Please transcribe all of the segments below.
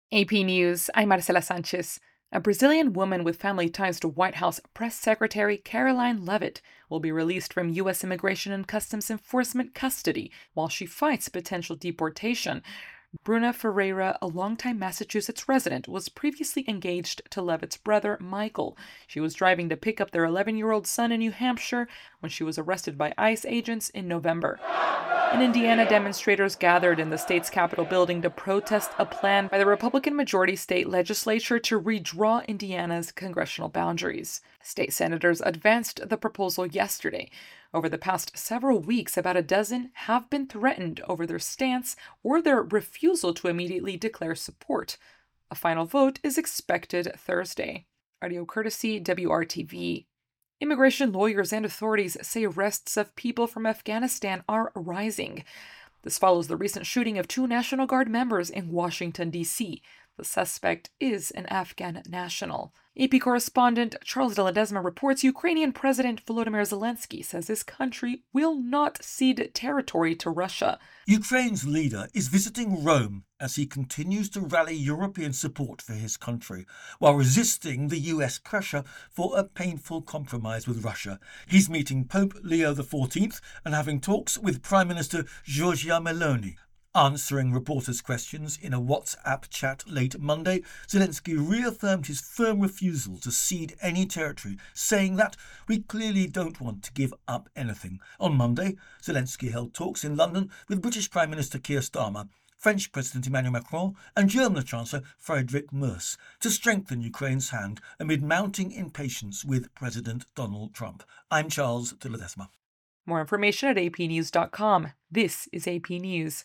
AP News, I'm Marcela Sanchez. A Brazilian woman with family ties to White House Press Secretary Caroline Leavitt will be released from U.S. Immigration and Customs Enforcement custody while she fights potential deportation. Bruna Ferreira, a longtime Massachusetts resident, was previously engaged to Leavitt's brother, Michael. She was driving to pick up their 11-year-old son in New Hampshire when she was arrested by ICE agents in November. In Indiana, demonstrators gathered in the state's Capitol building to protest a plan by the Republican-majority state legislature to redraw Indiana's congressional boundaries. State senators advanced the proposal yesterday. Over the past several weeks, about a dozen have been threatened over their stance or their refusal to immediately declare support. A final vote is expected Thursday. Audio courtesy WRTV. Immigration lawyers and authorities say arrests of people from Afghanistan are rising. This follows the recent shooting of 2 National Guard members in Washington, D.C. The suspect is an Afghan national. AP correspondent Charles de Ledesma reports Ukrainian President Volodymyr Zelensky says his country will not cede territory to Russia. Ukraine's leader is visiting Rome as he continues to rally European support for his country, while resisting the US pressure for a painful compromise with Russia. He's meeting Pope Leo XIV and having talks with Prime Minister Giorgia Meloni. Answering reporters' questions in a WhatsApp chat late Monday, Zelensky reaffirmed his firm refusal to cede any territory, saying that we clearly don't want to give up anything. On Monday, Zelensky held talks in London with British Prime Minister Keir Starmer, French President Emmanuel Macron and German Chancellor Friedrich Merz to strengthen Ukraine's hand amid mounting impatience with President Donald Trump. I'm Charles de Ledesma. More information at apnews.com. This is AP News.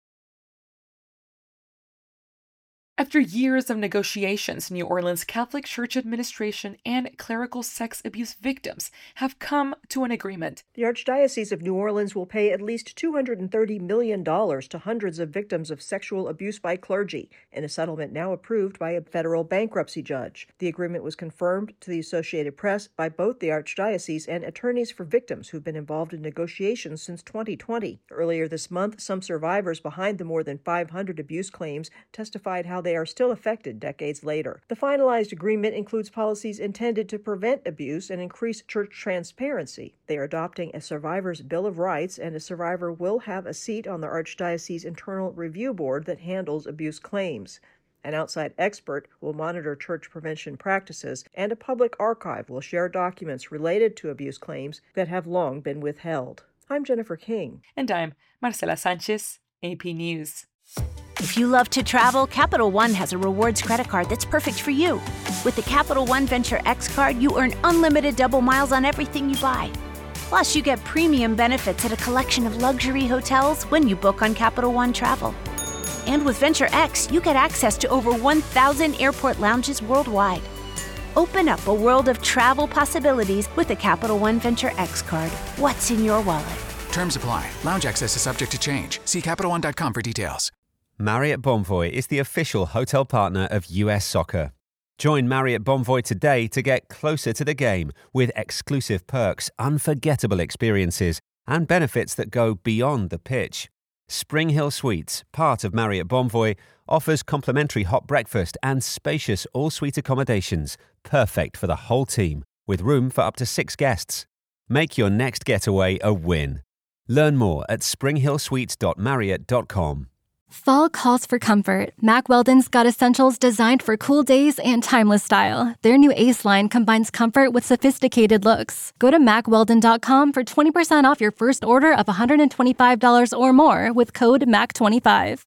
After years of negotiations, New Orleans Catholic Church administration and clerical sex abuse victims have come to an agreement. The Archdiocese of New Orleans will pay at least $230 million to hundreds of victims of sexual abuse by clergy, in a settlement now approved by a federal bankruptcy judge. The agreement was confirmed to the Associated Press by both the Archdiocese and attorneys for victims who've been involved in negotiations since 2020. Earlier this month, some survivors behind the more than 500 abuse claims testified how they are still affected decades later. The finalized agreement includes policies intended to prevent abuse and increase church transparency. They are adopting a survivor's Bill of Rights, and a survivor will have a seat on the Archdiocese Internal Review Board that handles abuse claims. An outside expert will monitor church prevention practices, and a public archive will share documents related to abuse claims that have long been withheld. I'm Jennifer King. And I'm Marcela Sanchez, AP News. If you love to travel, Capital One has a rewards credit card that's perfect for you. With the Capital One Venture X card, you earn unlimited double miles on everything you buy. Plus, you get premium benefits at a collection of luxury hotels when you book on Capital One Travel. And with Venture X, you get access to over 1,000 airport lounges worldwide. Open up a world of travel possibilities with the Capital One Venture X card. What's in your wallet? Terms apply. Lounge access is subject to change. See CapitalOne.com for details. Marriott Bonvoy is the official hotel partner of US Soccer. Join Marriott Bonvoy today to get closer to the game with exclusive perks, unforgettable experiences, and benefits that go beyond the pitch. Spring Hill Suites, part of Marriott Bonvoy, offers complimentary hot breakfast and spacious all-suite accommodations, perfect for the whole team, with room for up to 6 guests. Make your next getaway a win. Learn more at springhillsuites.marriott.com. Fall calls for comfort. Mack Weldon's got essentials designed for cool days and timeless style. Their new Ace line combines comfort with sophisticated looks. Go to MackWeldon.com for 20% off your first order of $125 or more with code MAC25.